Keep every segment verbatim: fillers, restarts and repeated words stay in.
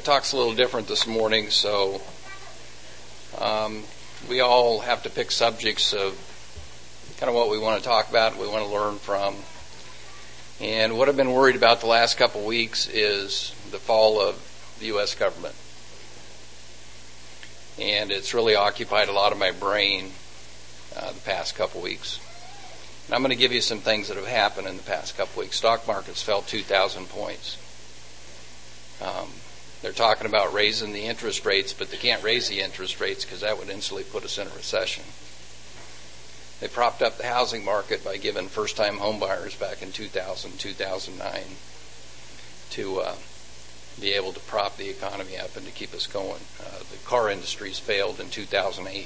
talk's a little different this morning, so um, we all have to pick subjects of kind of what we want to talk about, we want to learn from. And what I've been worried about the last couple of weeks is the fall of the U S government. And it's really occupied a lot of my brain uh, the past couple of weeks. And I'm going to give you some things that have happened in the past couple of weeks. Stock markets fell two thousand points. Um, they're talking about raising the interest rates, but they can't raise the interest rates because that would instantly put us in a recession. They propped up the housing market by giving first-time home buyers back in two thousand, two thousand nine to uh, be able to prop the economy up and to keep us going. Uh, the car industry's failed in two thousand eight.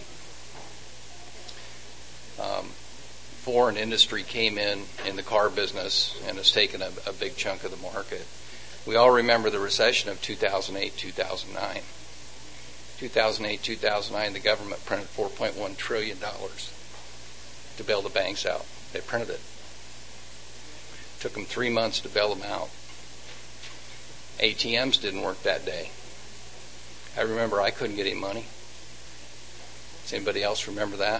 Um, foreign industry came in in the car business and has taken a, a big chunk of the market. We all remember the recession of two thousand eight, two thousand nine. two thousand eight, two thousand nine, the government printed four point one trillion dollars to bail the banks out. They printed it. Took them three months to bail them out. A T Ms didn't work that day. I remember I couldn't get any money. Does anybody else remember that?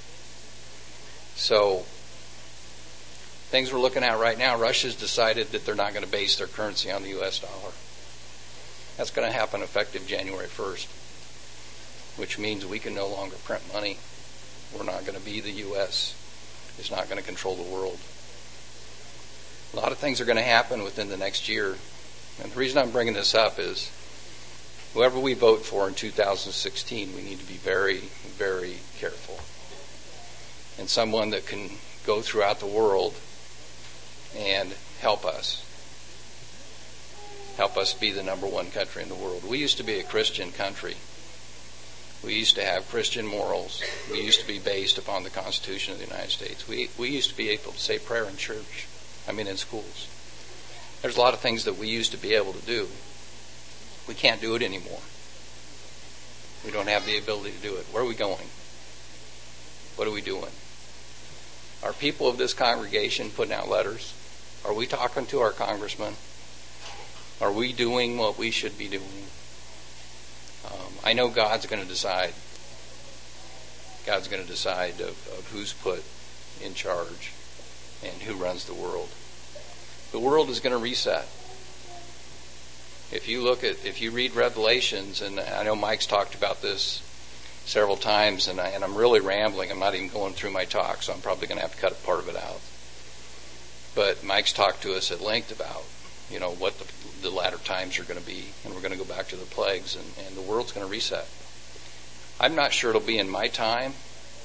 So, things we're looking at right now, Russia's decided that they're not going to base their currency on the U S dollar. That's going to happen effective January first, which means we can no longer print money. We're not going to be the U S. It's not going to control the world. A lot of things are going to happen within the next year. And the reason I'm bringing this up is whoever we vote for in two thousand sixteen, we need to be very, very careful. And someone that can go throughout the world and help us. Help us be the number one country in the world. We used to be a Christian country. We used to have Christian morals. We used to be based upon the Constitution of the United States. We we used to be able to say prayer in church. I mean in schools. There's a lot of things that we used to be able to do. We can't do it anymore. We don't have the ability to do it. Where are we going? What are we doing? Are people of this congregation putting out letters? Are we talking to our congressman? Are we doing what we should be doing? Um, I know God's going to decide. God's going to decide of, of who's put in charge and who runs the world. The world is going to reset. If you look at, if you read Revelations, and I know Mike's talked about this several times, and, I, and I'm really rambling. I'm not even going through my talk, so I'm probably going to have to cut a part of it out. But Mike's talked to us at length about, you know, what the, the latter times are going to be, and we're going to go back to the plagues, and, and the world's going to reset. I'm not sure it'll be in my time,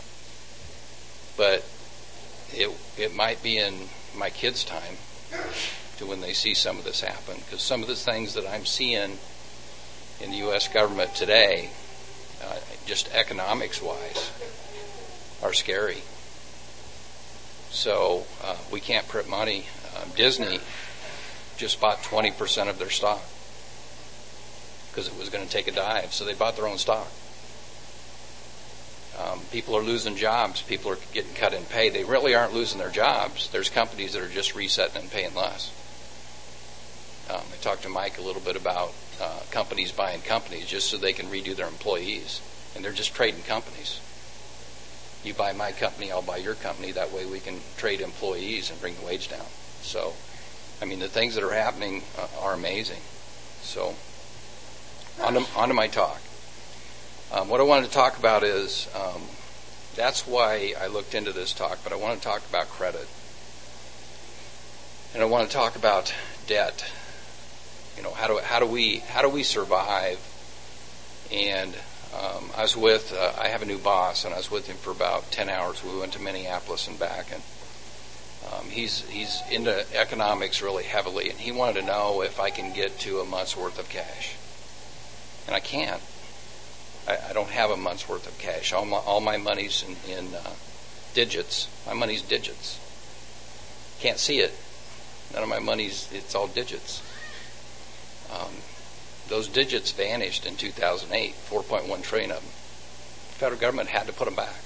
but it it might be in my kids' time to when they see some of this happen, because some of the things that I'm seeing in the U S government today, uh, just economics-wise, are scary. So uh, we can't print money. Uh, Disney just bought twenty percent of their stock because it was going to take a dive, so they bought their own stock. Um, people are losing jobs. People are getting cut in pay. They really aren't losing their jobs. There's companies that are just resetting and paying less. Um, I talked to Mike a little bit about uh, companies buying companies just so they can redo their employees. And they're just trading companies. You buy my company, I'll buy your company. That way we can trade employees and bring the wage down. So, I mean, the things that are happening uh, are amazing. So, on to, on to my talk. Um, what I wanted to talk about is, um, that's why I looked into this talk, but I want to talk about credit. And I want to talk about debt. You know, how do how do we how do we survive? And um, I was with uh, I have a new boss, and I was with him for about ten hours. We went to Minneapolis and back, and um, he's he's into economics really heavily, and he wanted to know if I can get to a month's worth of cash, and I can't. I, I don't have a month's worth of cash. All my all my money's in, in uh, digits. My money's digits. Can't see it. None of my money's it's all digits. Um, those digits vanished in two thousand eight, four point one trillion of them. The federal government had to put them back.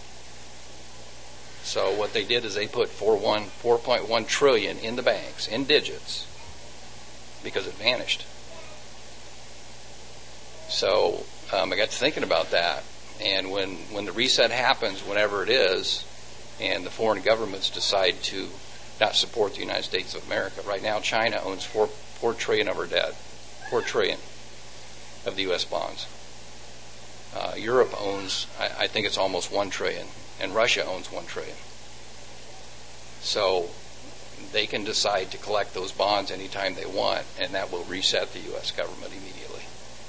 So what they did is they put four point one trillion in the banks, in digits, because it vanished. So um, I got to thinking about that. And when, when the reset happens, whenever it is, and the foreign governments decide to not support the United States of America, right now China owns four, four trillion of our debt, four trillion of the U S bonds. Uh, Europe owns, I, I think it's almost one trillion, and Russia owns one trillion. So they can decide to collect those bonds anytime they want, and that will reset the U S government immediately.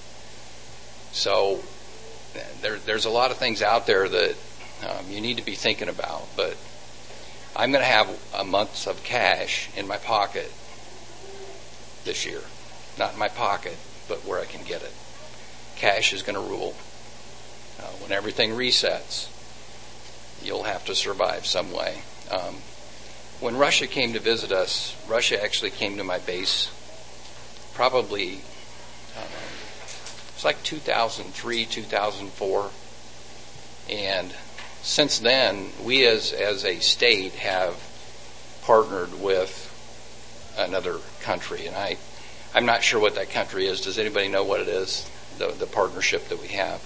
So there, there's a lot of things out there that um, you need to be thinking about, but I'm going to have a month of cash in my pocket this year. Not in my pocket, but where I can get it. Cash is going to rule. Uh, when everything resets, you'll have to survive some way. Um, when Russia came to visit us, Russia actually came to my base probably, um, it's like two thousand three, two thousand four. And since then, we as, as a state have partnered with another country. And I, I'm not sure what that country is. Does anybody know what it is? The, the partnership that we have.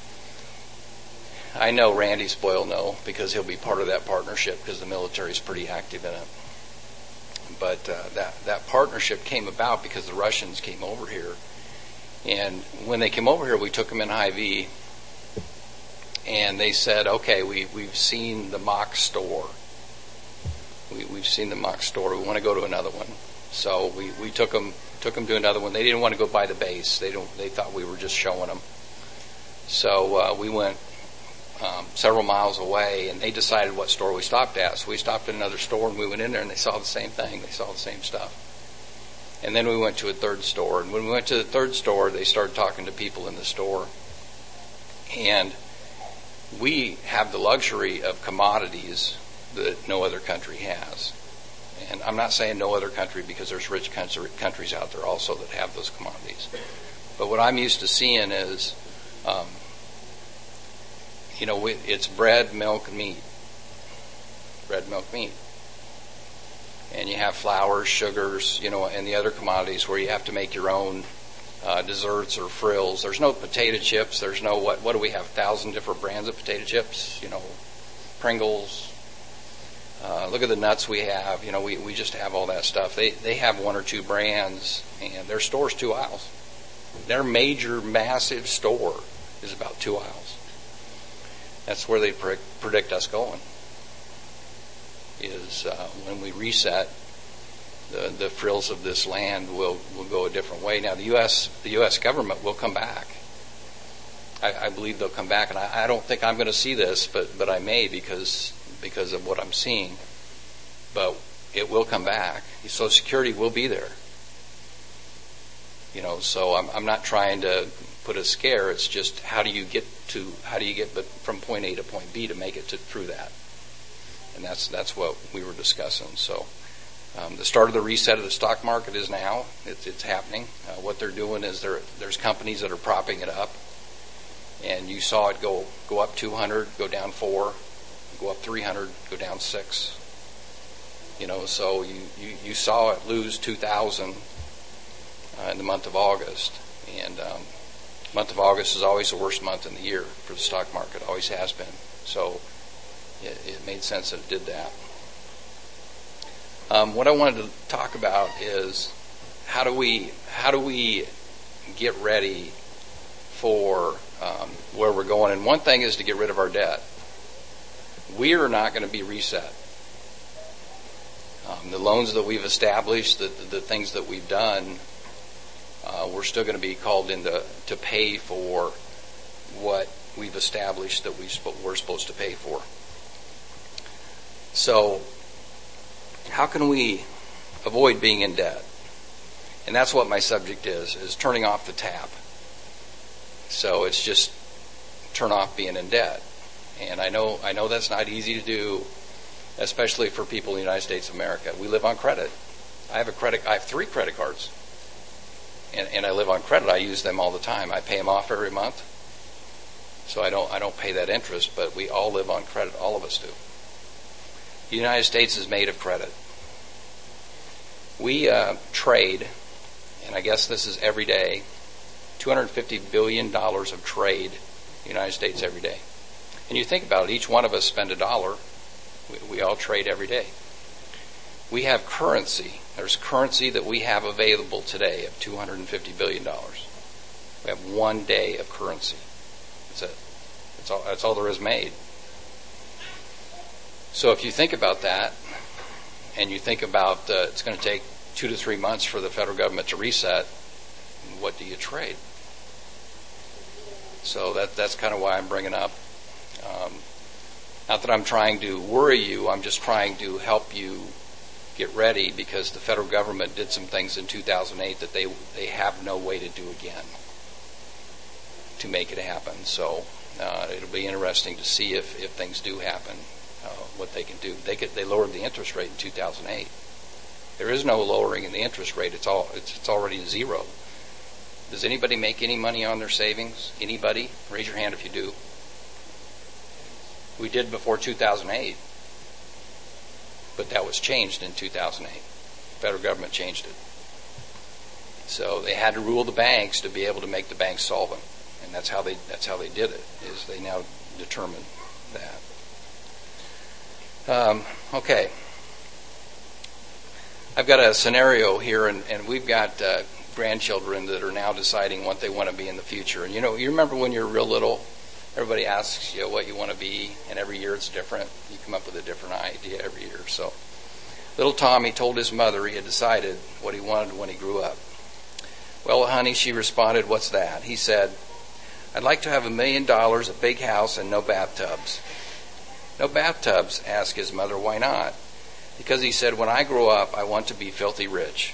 I know Randy Spoyle know, because he'll be part of that partnership because the military is pretty active in it. But uh, that, that partnership came about because the Russians came over here. And when they came over here, we took them in Hy-Vee. And they said, okay, we, we've seen the mock store. We, we've seen the mock store. We want to go to another one. So we, we took them took them to another one. They didn't want to go by the base. They don't. They thought we were just showing them. So uh, we went um, several miles away, and they decided what store we stopped at. So we stopped at another store, and we went in there, and they saw the same thing. They saw the same stuff. And then we went to a third store. And when we went to the third store, they started talking to people in the store. And we have the luxury of commodities that no other country has. And I'm not saying no other country, because there's rich countries out there also that have those commodities. But what I'm used to seeing is, um, you know, it's bread, milk, meat. Bread, milk, meat. And you have flours, sugars, you know, and the other commodities where you have to make your own uh, desserts or frills. There's no potato chips. There's no, what, what do we have, a thousand different brands of potato chips? You know, Pringles. Uh, look at the nuts we have. You know, we, we just have all that stuff. They they have one or two brands, and their store's two aisles. Their major, massive store is about two aisles. That's where they pre- predict us going. Is uh, when we reset, the the frills of this land will will go a different way. Now the U S the U S government will come back. I, I believe they'll come back, and I, I don't think I'm going to see this, but but I may because. because of what I'm seeing. But it will come back. Social Security will be there. You know, so I'm, I'm not trying to put a scare. It's just how do you get to, how do you get from point A to point B to make it to, through that? And that's that's what we were discussing. So um, the start of the reset of the stock market is now. It's, it's happening. Uh, what they're doing is there there's companies that are propping it up. And you saw it go go up two hundred, go down four, go up three hundred, go down six. You know, so you, you, you saw it lose two thousand uh, in the month of August. And um, month of August is always the worst month in the year for the stock market, always has been. So it, it made sense that it did that. Um, what I wanted to talk about is how do we how do we get ready for um, where we're going? And one thing is to get rid of our debt. We are not going to be reset. Um, the loans that we've established, the, the, the things that we've done, uh, we're still going to be called in to, to pay for what we've established that we sp- we're supposed to pay for. So, how can we avoid being in debt? And that's what my subject is, is turning off the tap. So it's just turn off being in debt. And I know I know that's not easy to do, especially for people in the United States of America. We live on credit. I have a credit. I have three credit cards, and, and I live on credit. I use them all the time. I pay them off every month, so I don't I don't pay that interest. But we all live on credit. All of us do. The United States is made of credit. We uh, trade, and I guess this is every day. two hundred fifty billion dollars of trade in the United States every day. And you think about it, each one of us spend a dollar. We, we all trade every day. We have currency. There's currency that we have available today of two hundred fifty billion dollars. We have one day of currency. That's it. That's all, that's all there is made. So if you think about that, and you think about uh, it's going to take two to three months for the federal government to reset, what do you trade? So that that's kind of why I'm bringing up. Um, not that I'm trying to worry you, I'm just trying to help you get ready, because the federal government did some things in two thousand eight that they they have no way to do again to make it happen. So uh, it'll be interesting to see if, if things do happen, uh, what they can do. They could, they lowered the interest rate in two thousand eight. There is no lowering in the interest rate. It's all it's, it's already zero. Does anybody make any money on their savings? Anybody? Raise your hand if you do. We did before two thousand eight. But that was changed in two thousand eight. The federal government changed it. So they had to rule the banks to be able to make the banks solvent. And that's how they that's how they did it, is they now determined that. Um, okay. I've got a scenario here, and, and we've got uh, grandchildren that are now deciding what they want to be in the future. And you know, you remember when you're real little, everybody asks you what you want to be, and every year it's different. You come up with a different idea every year. So little Tommy told his mother he had decided what he wanted when he grew up. Well, honey, she responded, what's that? He said, I'd like to have a million dollars, a big house, and no bathtubs. No bathtubs, asked his mother, why not? Because he said, when I grow up, I want to be filthy rich.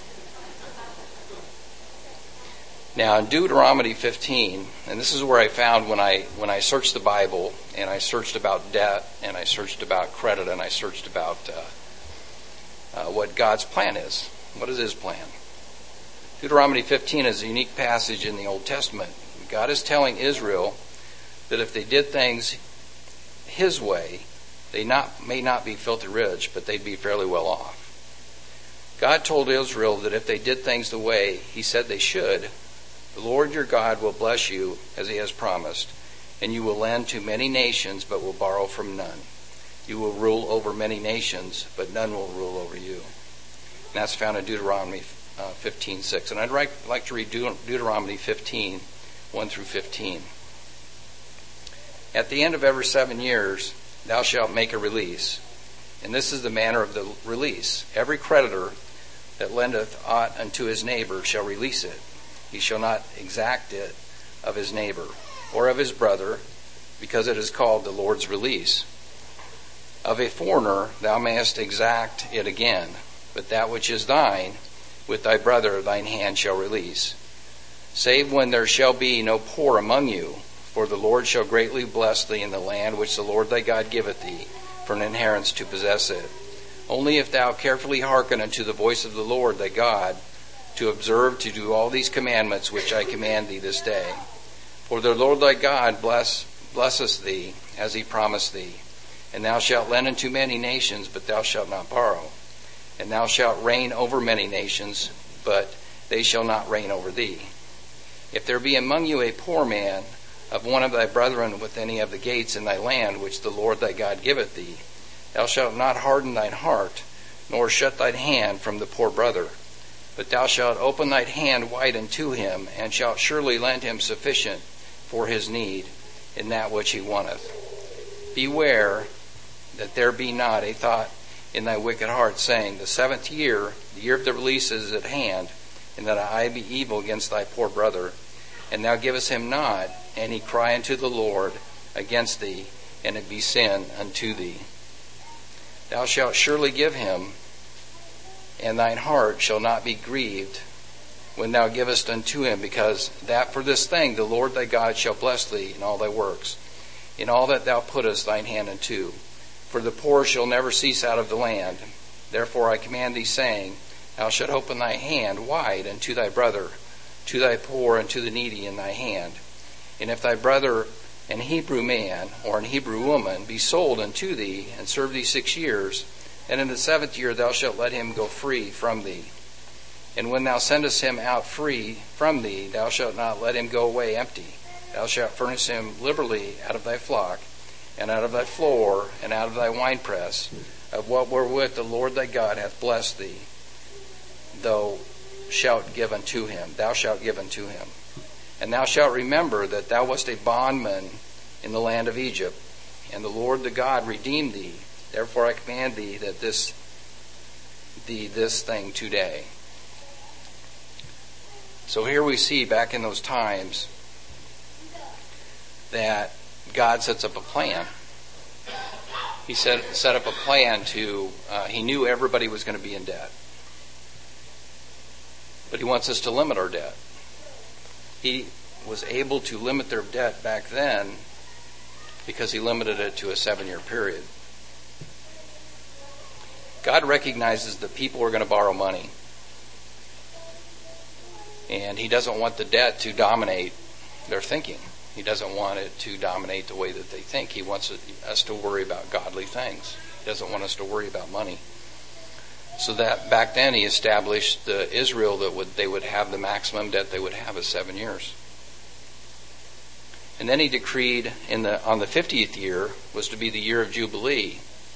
Now, in Deuteronomy fifteen, and this is where I found when I when I searched the Bible, and I searched about debt, and I searched about credit, and I searched about uh, uh, what God's plan is. What is His plan? Deuteronomy fifteen is a unique passage in the Old Testament. God is telling Israel that if they did things His way, they not may not be filthy rich, but they'd be fairly well off. God told Israel that if they did things the way He said they should, the Lord your God will bless you as He has promised, and you will lend to many nations, but will borrow from none. You will rule over many nations, but none will rule over you. And that's found in Deuteronomy uh, fifteen six. And I'd like, like to read Deut- Deuteronomy fifteen one through fifteen. At the end of every seven years, thou shalt make a release. And this is the manner of the release. Every creditor that lendeth aught unto his neighbor shall release it. He shall not exact it of his neighbor or of his brother, because it is called the Lord's release. Of a foreigner thou mayest exact it again, but that which is thine, with thy brother thine hand shall release. Save when there shall be no poor among you, for the Lord shall greatly bless thee in the land which the Lord thy God giveth thee, for an inheritance to possess it. Only if thou carefully hearken unto the voice of the Lord thy God, to observe to do all these commandments which I command thee this day. For the Lord thy God bless, blesseth thee, as He promised thee. And thou shalt lend unto many nations, but thou shalt not borrow. And thou shalt reign over many nations, but they shall not reign over thee. If there be among you a poor man of one of thy brethren with any of the gates in thy land, which the Lord thy God giveth thee, thou shalt not harden thine heart, nor shut thine hand from the poor brother. But thou shalt open thine hand wide unto him, and shalt surely lend him sufficient for his need in that which he wanteth. Beware that there be not a thought in thy wicked heart, saying, the seventh year, the year of the release, is at hand, and that I be evil against thy poor brother. And thou givest him not, and he cry unto the Lord against thee, and it be sin unto thee. Thou shalt surely give him, and thine heart shall not be grieved when thou givest unto him, because that for this thing the Lord thy God shall bless thee in all thy works, in all that thou puttest thine hand unto. For the poor shall never cease out of the land. Therefore I command thee, saying, thou shalt open thy hand wide unto thy brother, to thy poor, and to the needy in thy hand. And if thy brother, an Hebrew man or an Hebrew woman, be sold unto thee, and serve thee six years, and in the seventh year thou shalt let him go free from thee. And when thou sendest him out free from thee, thou shalt not let him go away empty. Thou shalt furnish him liberally out of thy flock, and out of thy floor, and out of thy winepress, of what wherewith the Lord thy God hath blessed thee, thou shalt give unto him. Thou shalt give unto him. And thou shalt remember that thou wast a bondman in the land of Egypt, and the Lord the God redeemed thee. Therefore I command thee that this thee this thing today. So here we see back in those times that God sets up a plan. He set, set up a plan to, uh, he knew everybody was going to be in debt. But he wants us to limit our debt. He was able to limit their debt back then because he limited it to a seven-year period. God recognizes that people are going to borrow money. And he doesn't want the debt to dominate their thinking. He doesn't want it to dominate the way that they think. He wants us to worry about godly things. He doesn't want us to worry about money. So that back then he established the Israel that would they would have the maximum debt they would have is seven years. And then he decreed in the on the fiftieth year was to be the year of Jubilee.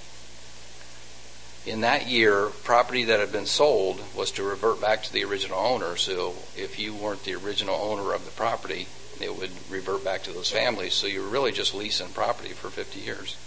In that year, property that had been sold was to revert back to the original owner. So if you weren't the original owner of the property, it would revert back to those families. So you were really just leasing property for fifty years.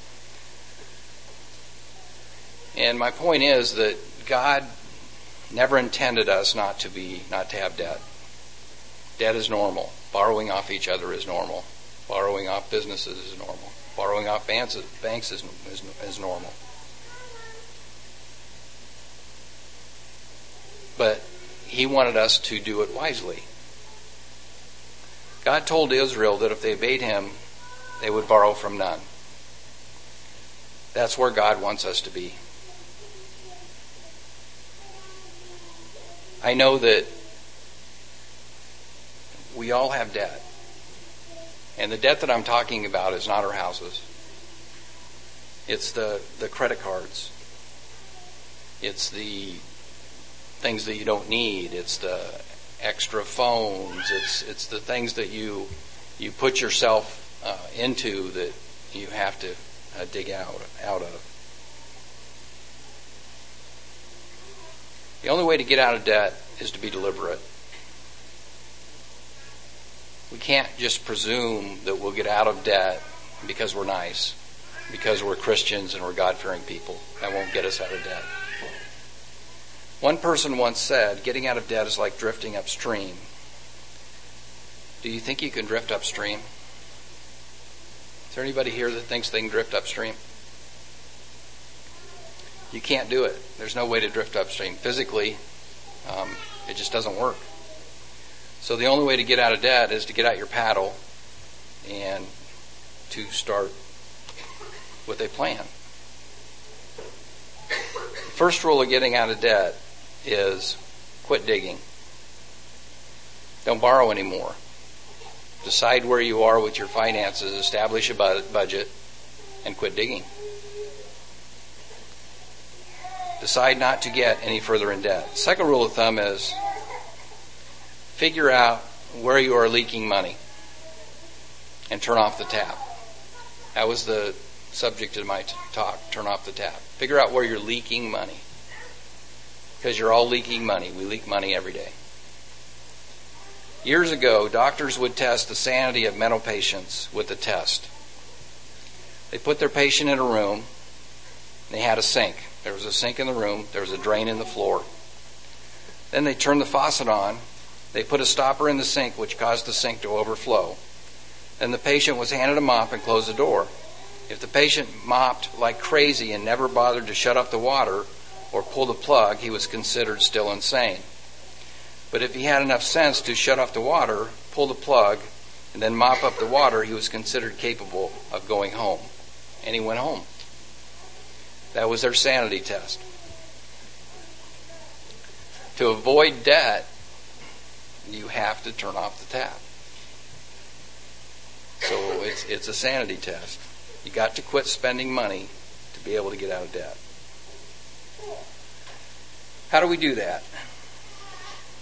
And my point is that God never intended us not to be, not to have debt. Debt is normal. Borrowing off each other is normal. Borrowing off businesses is normal. Borrowing off banks, banks is, is, is normal. But he wanted us to do it wisely. God told Israel that if they obeyed him, they would borrow from none. That's where God wants us to be. I know that we all have debt. And the debt that I'm talking about is not our houses. It's the, the credit cards. It's the things that you don't need. It's the extra phones. It's it's the things that you you put yourself uh, into that you have to uh, dig out out of. The only way to get out of debt is to be deliberate. We can't just presume that we'll get out of debt because we're nice, because we're Christians and we're God-fearing people. That won't get us out of debt. One person once said, getting out of debt is like drifting upstream. Do you think you can drift upstream? Is there anybody here that thinks they can drift upstream? You can't do it. There's no way to drift upstream. Physically, um, it just doesn't work. So the only way to get out of debt is to get out your paddle and to start with a plan. The first rule of getting out of debt is quit digging. Don't borrow anymore. Decide where you are with your finances, establish a budget, and quit digging. Decide not to get any further in debt. Second rule of thumb is figure out where you are leaking money and turn off the tap. That was the subject of my talk, turn off the tap. Figure out where you're leaking money. Because you're all leaking money. We leak money every day. Years ago, doctors would test the sanity of mental patients with a test. They put their patient in a room. They had a sink. There was a sink in the room. There was a drain in the floor. Then they turned the faucet on. They put a stopper in the sink, which caused the sink to overflow. Then the patient was handed a mop and closed the door. If the patient mopped like crazy and never bothered to shut off the water or pull the plug, he was considered still insane. But if he had enough sense to shut off the water, pull the plug, and then mop up the water, he was considered capable of going home. And he went home. That was their sanity test. To avoid debt, you have to turn off the tap. So it's it's a sanity test. You got to quit spending money to be able to get out of debt. How do we do that?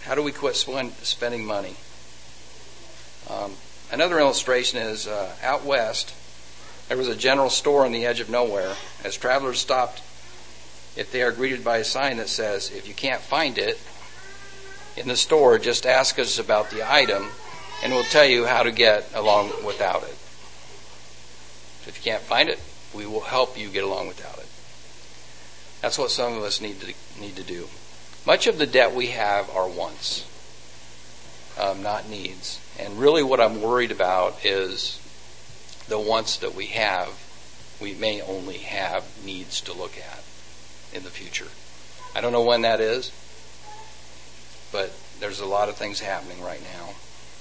How do we quit spending money? Um, another illustration is uh, out west, there was a general store on the edge of nowhere. As travelers stopped, if they are greeted by a sign that says, if you can't find it in the store, just ask us about the item and we'll tell you how to get along without it. If you can't find it, we will help you get along without it. That's what some of us need to need to do. Much of the debt we have are wants, um, not needs. And really what I'm worried about is the wants that we have, we may only have needs to look at in the future. I don't know when that is, but there's a lot of things happening right now.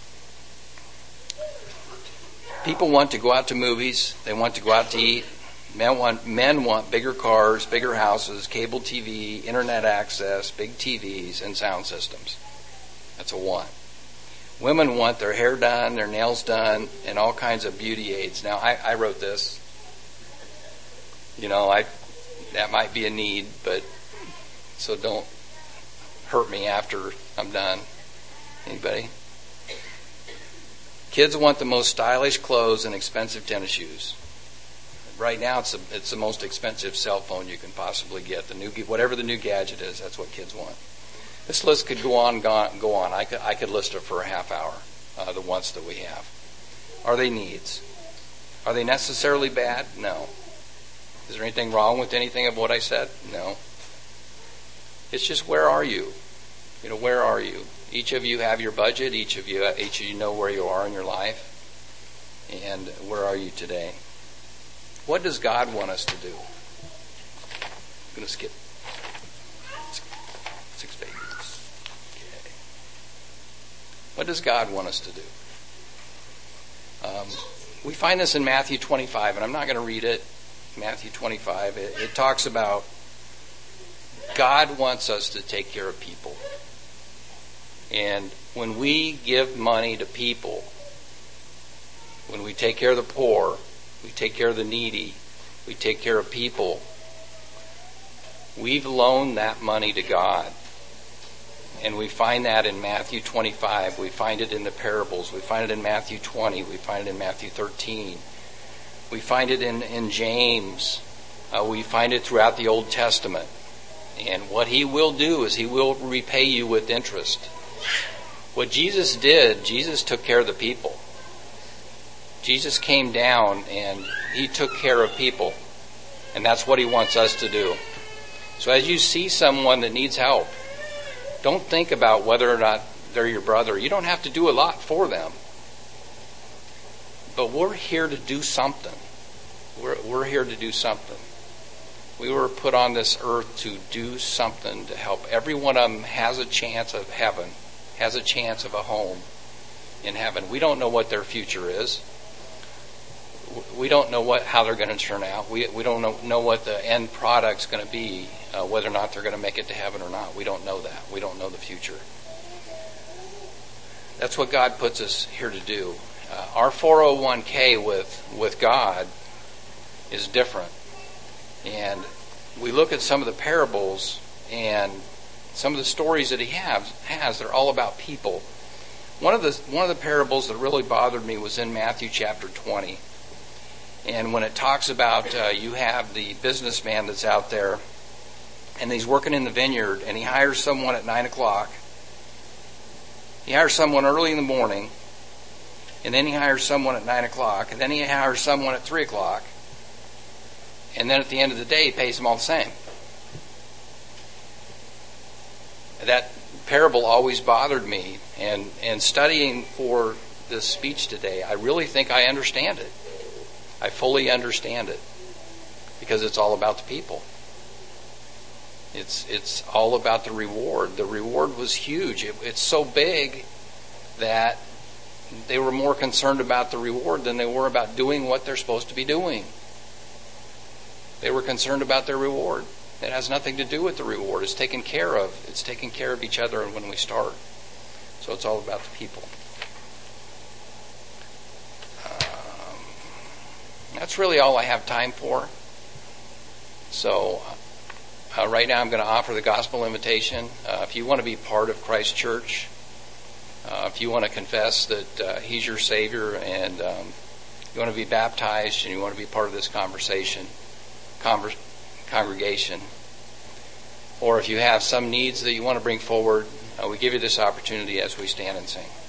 People want to go out to movies. They want to go out to eat. Men want, men want bigger cars, bigger houses, cable T V, internet access, big T Vs, and sound systems. That's a want. Women want their hair done, their nails done, and all kinds of beauty aids. Now, I, I wrote this. You know, I that might be a need, but so don't hurt me after I'm done. Anybody? Kids want the most stylish clothes and expensive tennis shoes. Right now, it's a, it's the most expensive cell phone you can possibly get. The new, whatever the new gadget is, that's what kids want. This list could go on, go on. Go on. I could, I could list it for a half hour. Uh, the wants that we have. Are they needs? Are they necessarily bad? No. Is there anything wrong with anything of what I said? No. It's just, where are you? You know, where are you? Each of you have your budget. Each of you, each of you know where you are in your life. And where are you today? What does God want us to do? I'm going to skip six pages. Okay. What does God want us to do? Um, we find this in Matthew twenty-five, and I'm not going to read it. Matthew twenty-five, it, it talks about God wants us to take care of people. And when we give money to people, when we take care of the poor, we take care of the needy, we take care of people, we've loaned that money to God. And we find that in Matthew twenty-five. We find it in the parables. We find it in Matthew twenty. We find it in Matthew thirteen. We find it in, in James. Uh, we find it throughout the Old Testament. And what he will do is he will repay you with interest. What Jesus did, Jesus took care of the people. Jesus came down and he took care of people. And that's what he wants us to do. So as you see someone that needs help, don't think about whether or not they're your brother. You don't have to do a lot for them. But we're here to do something. We're, we're here to do something. We were put on this earth to do something to help. Every one of them has a chance of heaven, has a chance of a home in heaven. We don't know what their future is. We don't know what how they're going to turn out. We we don't know, know what the end product's going to be, uh, whether or not they're going to make it to heaven or not. We don't know that. We don't know the future. That's what God puts us here to do. Uh, our four oh one k with with God is different. And we look at some of the parables and some of the stories that he has, has they're all about people. One of the one of the parables that really bothered me was in Matthew chapter twenty. And when it talks about uh, you have the businessman that's out there and he's working in the vineyard and he hires someone at nine o'clock. He hires someone early in the morning, and then he hires someone at nine o'clock, and then he hires someone at three o'clock, and then at the end of the day he pays them all the same. That parable always bothered me, and, and studying for this speech today, I really think I understand it. I fully understand it because it's all about the people. It's it's all about the reward. The reward was huge. It, it's so big that they were more concerned about the reward than they were about doing what they're supposed to be doing. They were concerned about their reward. It has nothing to do with the reward. It's taken care of. It's taking care of each other when we start. So it's all about the people. That's really all I have time for. So uh, right now I'm going to offer the gospel invitation. Uh, if you want to be part of Christ Church, uh, if you want to confess that uh, He's your Savior, and um, you want to be baptized, and you want to be part of this conversation, conver- congregation, or if you have some needs that you want to bring forward, uh, we give you this opportunity as we stand and sing.